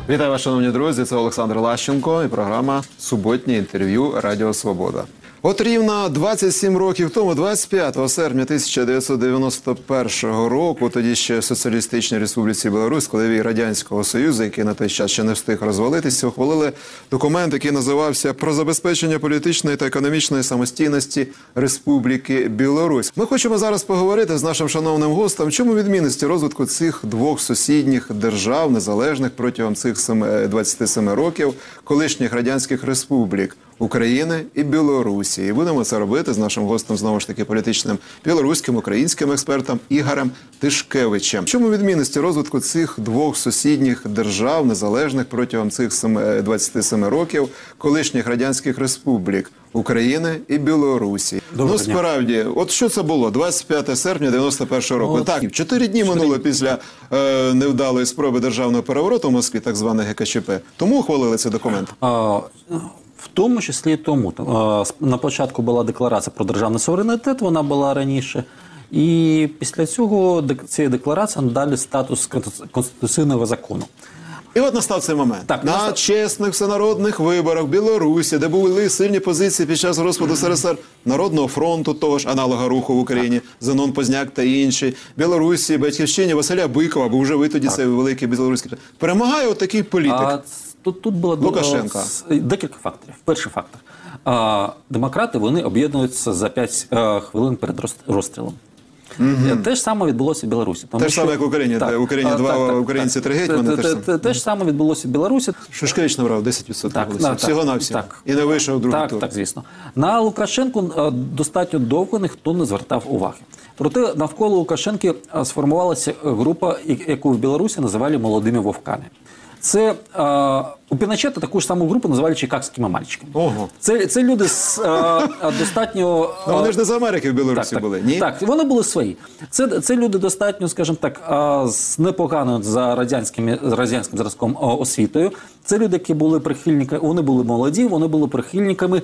Вітаю вас, шановні друзі, це Олександр Лащенко і програма «Суботнє інтерв'ю Радіо Свобода». От рівно 27 років тому, 25 серпня 1991 року, тоді ще Соціалістичній Республіці Білорусь, коли Радянського Союзу, який на той час ще не встиг розвалитися, ухвалили документ, який називався «Про забезпечення політичної та економічної самостійності Республіки Білорусь». Ми хочемо зараз поговорити з нашим шановним гостем, чому відмінності розвитку цих двох сусідніх держав, незалежних протягом цих 27 років, колишніх радянських республік України і Білорусі. І будемо це робити з нашим гостем, знову ж таки, політичним білоруським, українським експертом Ігорем Тишкевичем. Чому відмінності розвитку цих двох сусідніх держав, незалежних протягом цих 27 років, колишніх радянських республік України і Білорусі? Ну, справді, от що це було? 25 серпня 91 року. Так, 4 дні минуло після невдалої спроби державного перевороту в Москві, так званий ГКЧП. Тому ухвалили цей документ? В тому числі і тому. На початку була декларація про державний суверенітет, вона була раніше. І після цього цієї декларації надали статус конституційного закону. І от настав цей момент. Так, на чесних всенародних виборах в Білорусі, де були сильні позиції під час розпаду СРСР, Народного фронту, того ж аналога руху в Україні, Зенон Позняк та інші, Білорусі, Батьківщині Василя Бикова, бо вже ви тоді цей великий білоруський. Перемагає от такий політик. Тут було декілька факторів. Перший фактор. Демократи, вони об'єднуються за 5 хвилин перед розстрілом. Те ж саме відбулося в Білорусі. Те ж саме, як в Україні. В Україні два українці, 3 гетьмани. Те ж саме відбулося в Білорусі. Шушкевич набрав 10% голосів. Всього-навсього. І не вийшов в другий тур. Так, звісно. На Лукашенку достатньо довго ніхто не звертав уваги. Проте навколо Лукашенки сформувалася група, яку в Білорусі називали «молодими вовками». Це у Піночета таку ж саму групу називали чикагськими мальчиками. Ого. Це люди з достатньо... Вони ж не з Америки в Білорусі були, ні? Так, вони були свої. Це люди достатньо, скажімо так, з непоганою за радянським зразком освітою. Це люди, які були прихильниками, вони були молоді, вони були прихильниками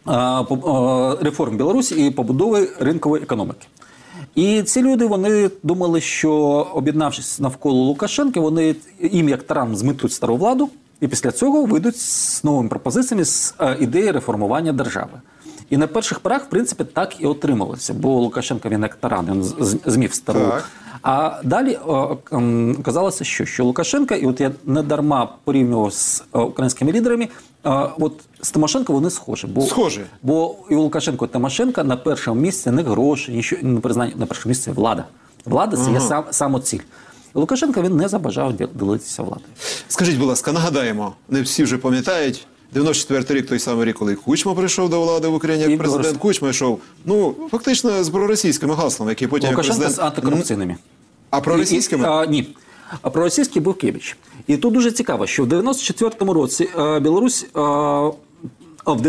реформ Білорусі і побудови ринкової економіки. І ці люди, вони думали, що, об'єднавшись навколо Лукашенка, вони їм як таран зметуть стару владу, і після цього вийдуть з новими пропозиціями, з ідеї реформування держави. І на перших порах, в принципі, так і отрималося, бо Лукашенко, він як таран, він змів стару. Так. А далі казалося, що Лукашенко, і от я не дарма порівнював з українськими лідерами, от з Тимошенко вони схожі. Схожі. Бо і у Лукашенко, і Тимошенко на першому місці не гроші, нічого, не признання, на першому місці влада. Влада – це є самоціль. Лукашенко, він не забажав ділитися владою. Скажіть, будь ласка, нагадаємо, не всі вже пам'ятають, 94-й рік, той самий рік, коли Кучма прийшов до влади в Україні, як президент Кучма йшов, фактично з проросійськими гаслами, які потім як президент... Лукашенко з антикорупційними. А проросійськими? Ні. А проросійський був Кебіч. І тут дуже цікаво, що в 94-му році Білорусь... В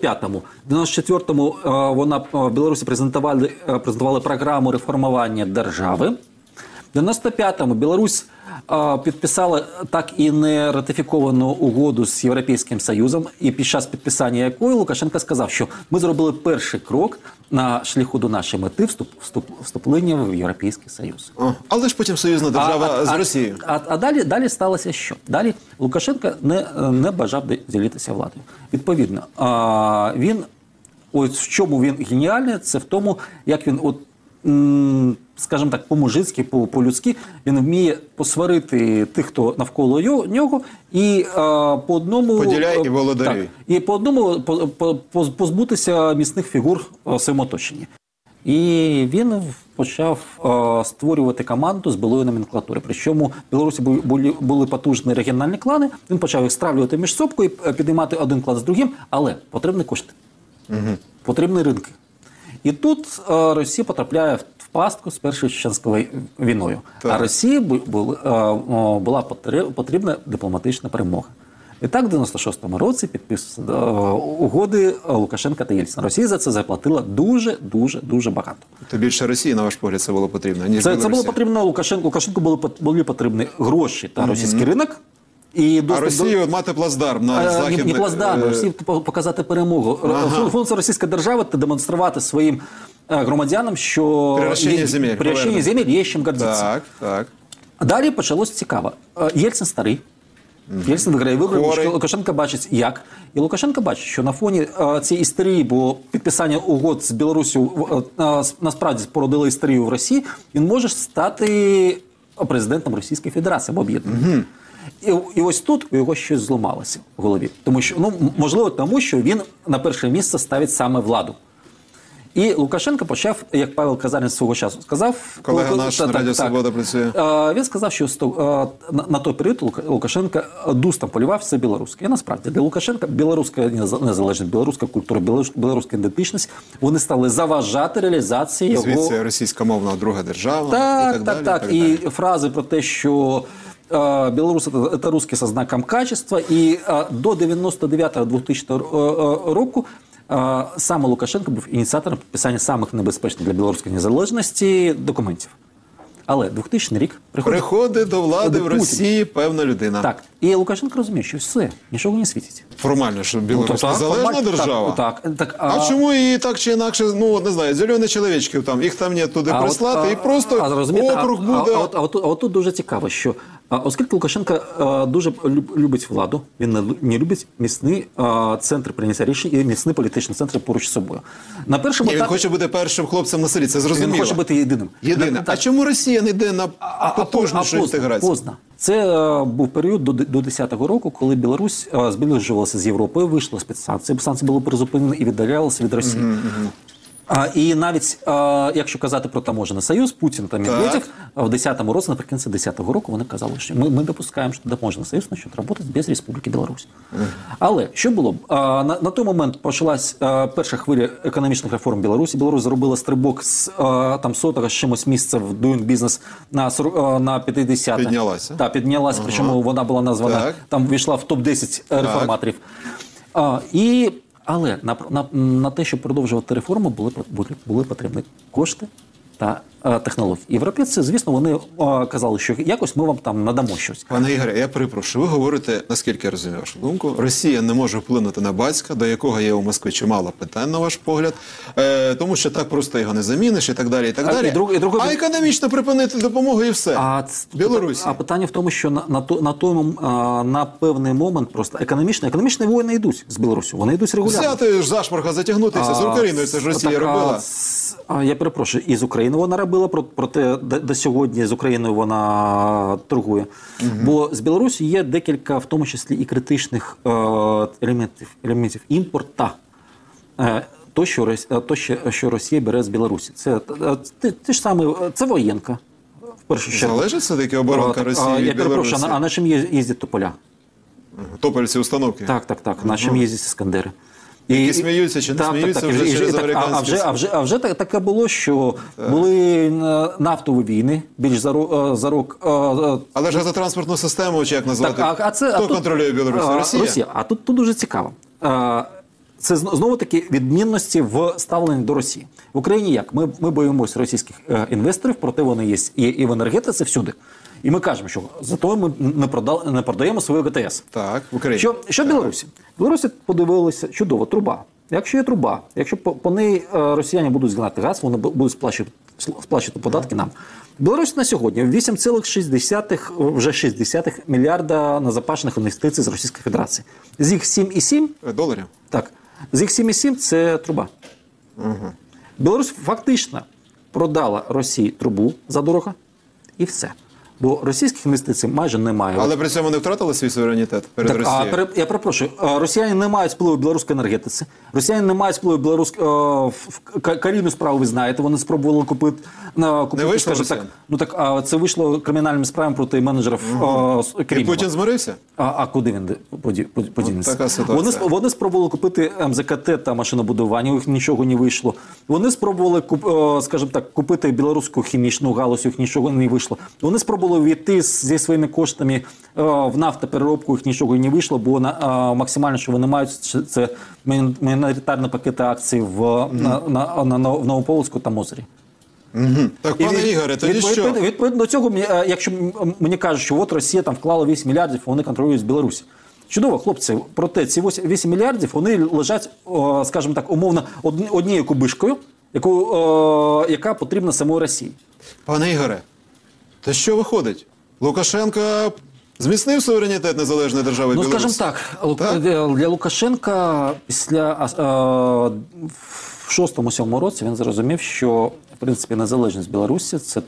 94-му вона в Білорусі презентували програму реформування держави. В 95-му Білорусь підписала так і не ратифіковану угоду з Європейським Союзом, і під час підписання якої Лукашенко сказав, що ми зробили перший крок на шляху до нашої мети вступлення в Європейський Союз. Але ж потім союзна держава з Росією. А далі сталося що? Далі Лукашенко не бажав ділитися владою. Відповідно, він, ось в чому він геніальний, це в тому, як він скажімо так, по-мужицьки, по-людськи, він вміє посварити тих, хто навколо нього, і по одному... Поділяй і володарюй. І по одному позбутися міцних фігур в своєму оточенні. І він почав створювати команду з білої номенклатури. Причому в Білорусі були потужні регіональні клани, він почав їх стравлювати між собою, підіймати один клан з другим, але потрібні кошти, потрібні ринки. І тут Росія потрапляє в пастку з Першою Чеченською війною. Так. А Росії була потрібна дипломатична перемога. І так в 96-му році підписуються угоди Лукашенка та Єльцина. Росія за це заплатила дуже багато. То більше Росії, на ваш погляд, це було потрібно, ніж Це було потрібно Лукашенку. Лукашенку були потрібні гроші та російський ринок. А Росію мати плацдарм на західних... Не плацдарм, Росії показати перемогу. Функція російської держави – це демонструвати своїм громадянам, що приращення земель є чим гордитися. Так. Далі почалось цікаво. Єльцин старий, Єльцин виграє вибори, Хворий. що Лукашенко бачить як. І Лукашенко бачить, що на фоні цієї істерії, бо підписання угод з Білоруссю насправді породило істерію в Росії, він може стати президентом Російської Федерації або об'єднаної. І ось тут у його щось зламалося в голові. Тому що, можливо, тому що він на перше місце ставить саме владу. І Лукашенко почав, як Павел Казарін свого часу сказав... Колега наш на Радіо Свобода працює. Він сказав, що на той період Лукашенко дустом полював все білоруське. І насправді для Лукашенка білоруська незалежність, білоруська культура, білоруська ідентичність, вони стали заважати реалізації його... Звідси російськомовна друга держава і так далі. Так. І фрази про те, що Беларусь – это русский со знаком качества. І до 99-2000 року саме Лукашенко був ініціатором підписання самих небезпечних для білоруської незалежності документів. Але 2000 рік приходить до влади в Росії певна людина. Так. І Лукашенко розуміє, що все, нічого не світить. Формально, що Білорусь незалежна держава? Так. А чому її так чи інакше, не знаю, зелені чоловічків там, їх там не туди прислати, і просто округ буде... А отут дуже цікаво, що оскільки Лукашенко дуже любить владу, він не любить міцний центр прийняття рішень і міцний політичний центр поруч з собою. На першому Він хоче бути першим хлопцем на селі, це зрозуміло. Він хоче бути єдиним. А чому Росія не йде на потужнішу інтеграцію? Поздно. Це був період до 2010 року, коли Білорусь зближувалася з Європою, вийшла з-під санкцій. Санкції були призупинені і віддалялися від Росії. І навіть, якщо казати про таможенний союз, Путін та Медведєв в 10-му році, наприкінці 10-го року, вони казали, що ми допускаємо, що таможенний союз почне працювати без Республіки Білорусь. Але що було? На той момент почалась перша хвиля економічних реформ Білорусі. Білорусь зробила стрибок з сотого з чимось місця в Doing Business на 50. Піднялася. Так, піднялася, причому вона була названа, там війшла в топ-10 реформаторів. Але на те, щоб продовжувати реформу, були потрібні кошти та технології. Європейці, звісно, вони казали, що якось ми вам там надамо щось. Пане Ігоре, я перепрошую, ви говорите, наскільки я розумію вашу думку, Росія не може вплинути на батька, до якого є у Москві чимало питань, на ваш погляд, тому що так просто його не заміниш і так далі, і так далі. А економічно припинити допомогу і все. Білорусі. А питання в тому, що на певний момент просто економічні воїни йдуть з Білорусі, вони йдуть регулярно. Взяти ж зашморга, затягнутися, з Україною це ж Росія робила. Я перепрошую, і з Україною вона робила, проте до сьогодні з Україною вона торгує. Бо з Білорусі є декілька, в тому числі і критичних елементів імпорта. То, що Росія бере з Білорусі. Це ж саме, це воєнка. В першу чергу. Залежить все-таки оборонка Росії від Білорусі? Я перепрошую, а на чим їздять тополя? Топольці установки? Так. На чим їздять іскандери? Які сміються чи не сміються вже через американські... А вже таке було, що були нафтові війни, більш за рік... Але ж газотранспортну систему, чи як назвати? Хто контролює Білорусь? Росія? А тут дуже цікаво. Це знову-таки відмінності в ставленні до Росії. В Україні як? Ми боїмося російських інвесторів, проте вони є і в енергетиці всюди. І ми кажемо, що зато ми не продаємо свою ГТС. Так, в Україні. Що в Білорусі? В Білорусі подивилися, чудово, труба. Якщо є труба, якщо по неї росіяни будуть згинати газ, вони будуть сплачувати податки нам. Білорусь на сьогодні 8,6 вже 60 мільярда назапашених інвестицій з Російської Федерації. З їх 7,7 доларів. Так. З їх 7,7 це труба. Білорусь фактично продала Росії трубу задорого і все. Бо російських інвестицій майже немає. Але при цьому не втратили свій суверенітет перед Росією? Я перепрошую. Росіяни не мають впливу в білоруській енергетиці. Росіяни не мають впливу в карійну справу, ви знаєте. Вони спробували купити... Не вийшло росіян? Це вийшло кримінальним справам проти менеджерів Крімова. І Путін змирився? А куди він подінеться? Така ситуація. Вони спробували купити МЗКТ та машинобудування, у них нічого не вийшло. Вони спробували, скажімо так, купити білоруську хімічну галузь, у них нічого не вийшло. Вони спробували війти зі своїми коштами в нафтопереробку, їх нічого не вийшло, бо максимально, що вони мають, це міноритарні пакети акцій в Новополоцьку та Мозирі. Так, пане Ігоре, тоді що? Відповідно до цього, якщо мені кажуть, що от Росія там вклала 8 мільярдів, вони контролюють Білорусі. Чудово, хлопці, проте ці 8 мільярдів, вони лежать, скажімо так, умовно, однією кубишкою, яка потрібна самої Росії. Пане Ігоре, то що виходить? Лукашенко Зміцнив суверенітет незалежної держави Ну, Білорусь? скажімо так, для Лукашенка в 6-7 році він зрозумів, що, в принципі, незалежність Білорусі, це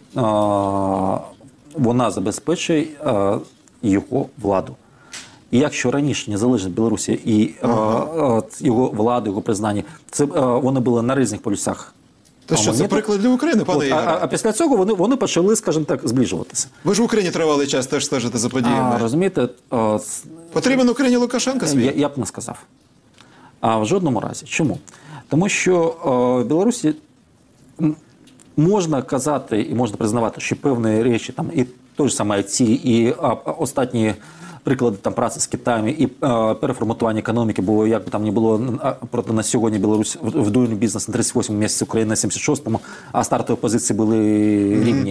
вона забезпечує його владу. І якщо раніше незалежність Білорусі і його влади, його признання, це вони були на різних полюсах. То що, це приклад для України, пане Ігоре? А після цього вони почали, скажімо так, зближуватися. Ви ж в Україні тривалий час теж стежите за подіями. Розумієте, Потрібен Україні Лукашенко свій? я б не сказав. А в жодному разі. Чому? Тому що в Білорусі можна казати і можна признавати, що певні речі, там, і той ж самий ці, і останні приклади там, праці з Китаєм, і переформатування економіки, бо як би там не було, проте на сьогодні Білорусь в doing бізнес на 38-му місяці, Україна на 76-му, а стартові позиції були рівні.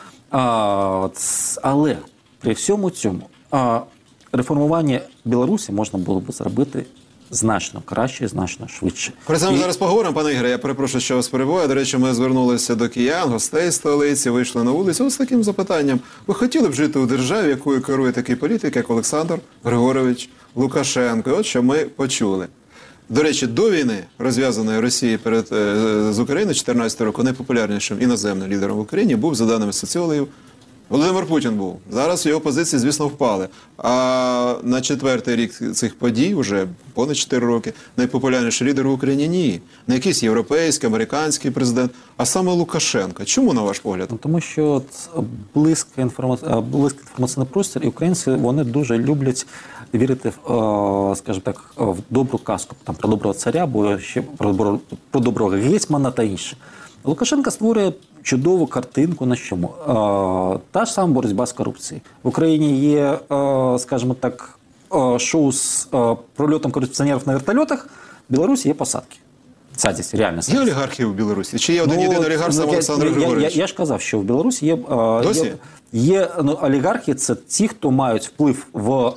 Але при всьому цьому реформування Білорусі можна було б зробити значно краще, значно швидше. Про це ми зараз поговоримо, пане Ігоре. Я перепрошую, що вас перебуваю. До речі, ми звернулися до киян, гостей столиці, вийшли на вулицю з таким запитанням. Ви хотіли б жити у державі, якою керує такий політик, як Олександр Григорович Лукашенко? І от що ми почули. До речі, до війни, розв'язаної Росії з Україною 2014 року, найпопулярнішим іноземним лідером в Україні був, за даними соціологів, Володимир Путін був. Зараз його позиції, звісно, впали. А на 4-й рік цих подій, вже понад 4 роки, найпопулярніший лідер в Україні – ні. Не якийсь європейський, американський президент, а саме Лукашенко. Чому, на ваш погляд? Тому що близький інформаційний простір, і українці, вони дуже люблять вірити в, скажімо так, в добру казку, там, про доброго царя, або ще про доброго гетьмана та інше. Лукашенко створює чудову картинку на чому. Та ж сама боротьба з корупцією. В Україні є, скажімо так, шоу з прольотом корупціонерів на вертольотах, в Білорусі є посадки. Садять, реально. Є олігархи в Білорусі? Чи є один єдиний олігарх, сам Олександр Григорович? Я ж казав, що в Білорусі є олігархи, це ті, хто мають вплив в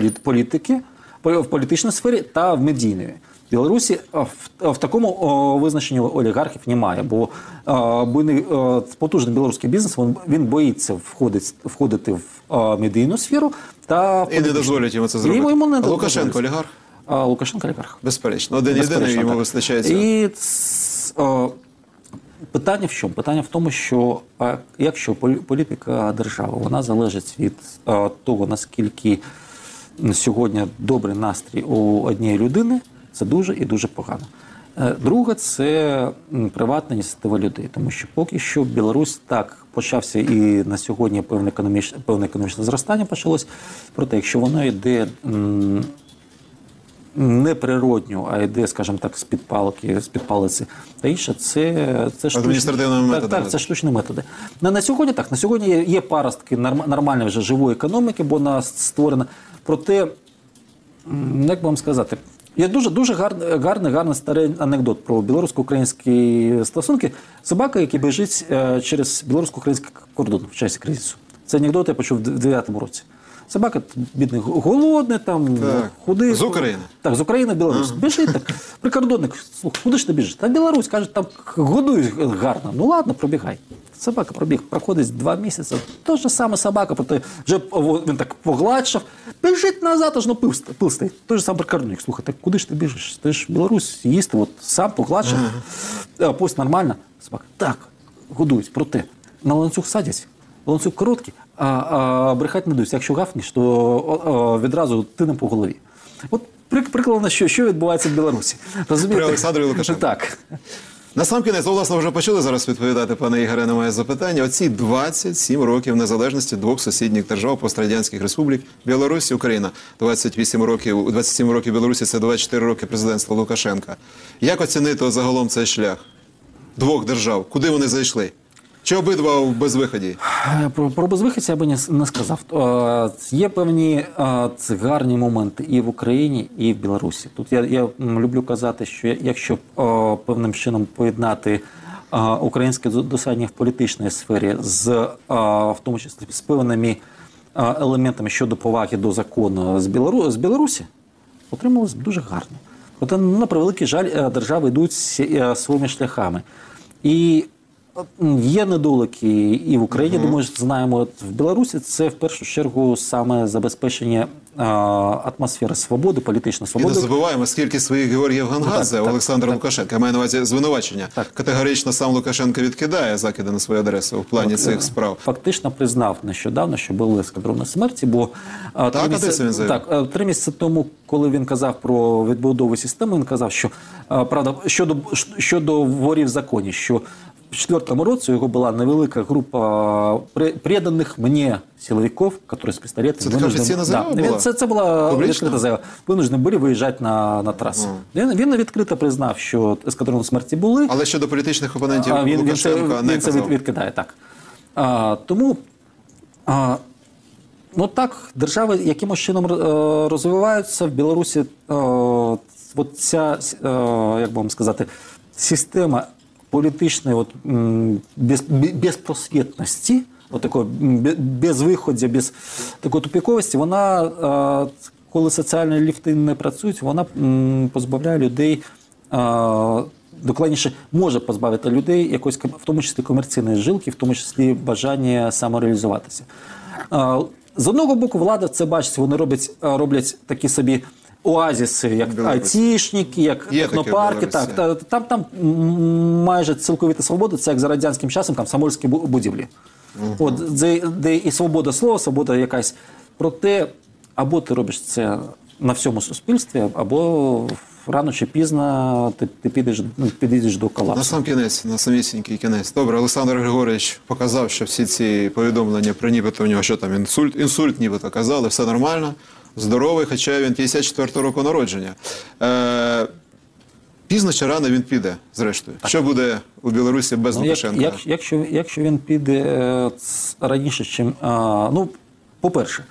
в політичній сфері та в медійній. В Білорусі в такому визначенні олігархів немає, бо потужний білоруський бізнес, він боїться входити в медійну сферу. І не дозволять йому це зробити. А Лукашенко олігарх? Лукашенко олігарх. Безперечно. Один-єдиний йому вистачає цього. І питання в чому? Питання в тому, що якщо політика держави, вона залежить від того, наскільки сьогодні добрий настрій у однієї людини, це дуже і дуже погано. Друге – це приватна ініціатива людей. Тому що поки що Білорусь так почався і на сьогодні певне економічне зростання почалось. Проте, якщо воно йде не природньо, а йде, скажімо так, з-під палиці та інше, це адміністративними методами. Так, це штучні методи. На сьогодні так, на сьогодні є паростки нормальної вже живої економіки, бо вона створена. Проте, як вам сказати, є дуже гарний старий анекдот про білорусько-українські стосунки. Собака, який біжить через білорусько-український кордон в часі кризису. Це анекдот я почув в 2009 році. Собака, бідний, голодний, там, худий. З України? Так, з України в Білорусь. Біжить так. Прикордонник, слухай, куди ж ти біжиш? Та Білорусь, каже, там годують гарно. Ну ладно, пробігай. Собака проходить 2 місяці. Та ж саме собака, проте вже він так погладшав. Біжить назад, аж пил стоїть. Той же сам прикордонник. Слухай, так куди ж ти біжиш? Ти ж в Білорусь їсти, от сам погладшав. Пость нормально. Собака, так, годують, проте на ланцюг садять. Ланцюг короткий, а брехати не дають. Якщо гафнеш, то відразу тинем по голові. От прикладно, що відбувається в Білорусі. Розумієте? При Олександрі Лукашенко. Так. Насамкінець, власне, вже почали зараз відповідати, пане Ігоре, на моє запитання. Оці 27 років незалежності двох сусідніх держав, пострадянських республік, Білорусь і Україна. 27 років Білорусі – це 24 роки президентства Лукашенка. Як оцінити загалом цей шлях двох держав? Куди вони зайшли? Чи обидва в безвиході? Про безвихідь я би не сказав. Є певні гарні моменти і в Україні, і в Білорусі. Тут я люблю казати, що якщо певним чином поєднати українське досягнення в політичній сфері в тому числі з певними елементами щодо поваги до закону з Білорусі, отрималось дуже гарно. Проте, на превеликий жаль, держави йдуть своїми шляхами. І Є недоліки і в Україні, думаю, знаємо. От в Білорусі це в першу чергу саме забезпечення атмосфери свободи, політичної І свободи. не забуваємо, скільки своїх Георгіїв Гангадзе, Олександр Лукашенко. Я маю на увазі звинувачення. Категорично сам Лукашенко відкидає закиди на свою адресу в плані цих справ. Фактично признав нещодавно, що були ескадрони смерті, бо він заявив? 3 місяці тому, коли він казав про відбудову системи, він казав, що правда, щодо ворів в законі, що в 2004 році у його була невелика група преданих мені силовиків, які з пістолетами... Це така офіційна заява була? Це була відкрита заява. Винуждені були виїжджати на трасу. Він відкрито признав, що ескадрони смерті були. Але щодо політичних опонентів Лукашенка не казав. Він це відкидає, так. Тому... Ну так, держави якимось чином розвиваються. В Білорусі от ця, як би вам сказати, система політичної безпросвітності, такої безвиходя, без такої тупіковості, вона, коли соціальні ліфти не працюють, вона позбавляє людей, докладніше, може позбавити людей якоїсь, в тому числі комерційної жилки, в тому числі бажання самореалізуватися. З одного боку, влада це бачить, вони роблять такі собі оазіси, як айтішники, як технопарки. Там майже цілковита свобода, це як за радянським часом комсомольські будівлі. От, де і свобода слова, свобода якась. Проте, або ти робиш це на всьому суспільстві, або рано чи пізно ти підійдеш до колапсу. На сам кінець, на самісінький кінець. Добре, Олександр Григорович показав, що всі ці повідомлення про нібито у нього, що там, інсульт нібито казали, все нормально, здоровий, хоча він 54-го року народження. Пізно чи рано він піде, зрештою? Так. Що буде у Білорусі без Лукашенка? Якщо він піде раніше, чим... по-перше,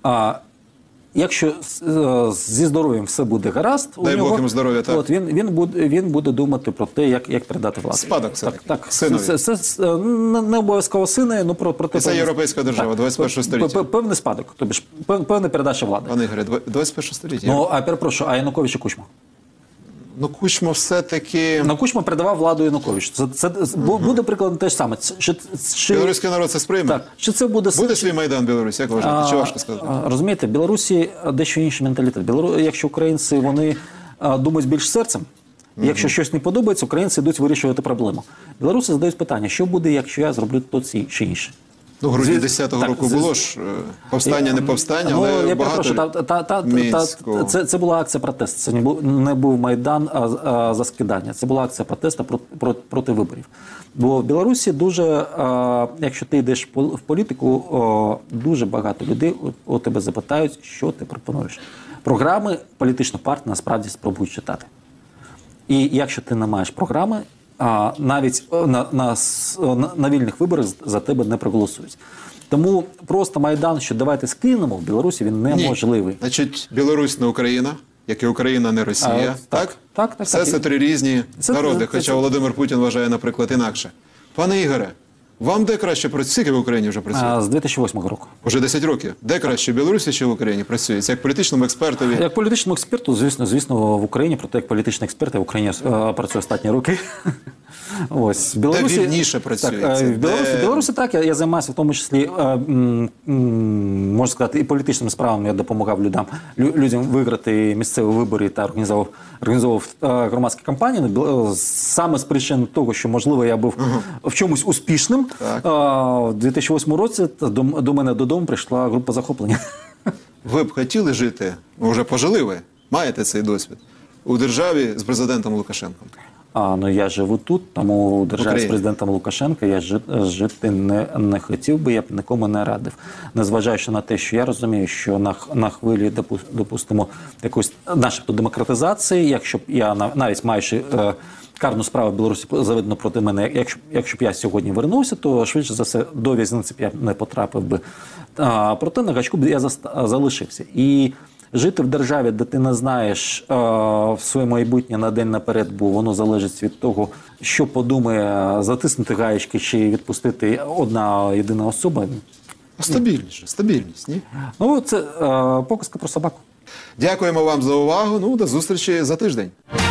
якщо зі здоров'ям все буде гаразд, дай Бог йому здоров'я, так. От, він буде думати про те, як передати владу. Спадок це так. Синові. Це не обов'язково сини, ну про те. Це європейська держава, 21 століття. Певний спадок, тобто певна передача влади. Пане Ігоре, 21 століття. Ну, перепрошую, а Янукович і Кучма? Ну, Кучма все-таки... Кучма передавав владу Януковичу. Це буде прикладно те ж саме. Білоруський народ це сприйме? Так. Чи це буде свій Майдан в Білорусі, як вважаєте? Чи важко сказати? Розумієте, в Білорусі дещо інший менталітет. Якщо українці, вони думають більш серцем, якщо щось не подобається, українці йдуть вирішувати проблему. Білоруси задають питання, що буде, якщо я зроблю то чи інше. Ну, в грудні 10-го року було ж повстання, не повстання, але багато це була акція протесту. Це не був Майдан, а заскидання. Це була акція протесту проти виборів. Бо в Білорусі дуже, якщо ти йдеш в політику, дуже багато людей у тебе запитають, що ти пропонуєш. Програми політичних партій насправді спробують читати. І якщо ти не маєш програми, навіть на вільних виборах за тебе не проголосують. Тому просто Майдан, що давайте скинемо, в Білорусі він неможливий. Значить, Білорусь не Україна, як і Україна не Росія, так? Так. Це три різні народи, хоча Володимир Путін вважає, наприклад, інакше. Пане Ігоре, вам де краще працює? Скільки в Україні вже працює? З 2008 року. Уже 10 років. Де краще, в Білорусі чи в Україні працює? Як політичному експертові? Як політичному експерту, звісно, в Україні, проте як політичний експерт, я в Україні працюю останні роки. Ось, в Білорусі, де вільніше працюється? В Білорусі так, я займаюся в тому числі, можна сказати, і політичними справами. Я допомагав людям виграти місцеві вибори та організовував громадські кампанії. Саме з причин того, що, можливо, я був в чомусь успішним. У 2008 році до мене додому прийшла група захоплення. Ви б хотіли жити, вже пожили ви, маєте цей досвід, у державі з президентом Лукашенком? Я живу тут, тому у державі з президентом Лукашенка я жити не хотів би, я б нікому не радив. Незважаючи на те, що я розумію, що на хвилі, допустимо, якоїсь начебто демократизації, якщо б я, навіть маючи карну справу в Білорусі заведено проти мене, якщо б я сьогодні вернувся, то швидше за все до в'язниці б я не потрапив би. Проте на гачку б я залишився. І жити в державі, де ти не знаєш своє майбутнє на день наперед, бо воно залежить від того, що подумає, затиснути гаєчки чи відпустити одна єдина особа. Стабільність, ні? Це показка про собаку. Дякуємо вам за увагу. До зустрічі за тиждень.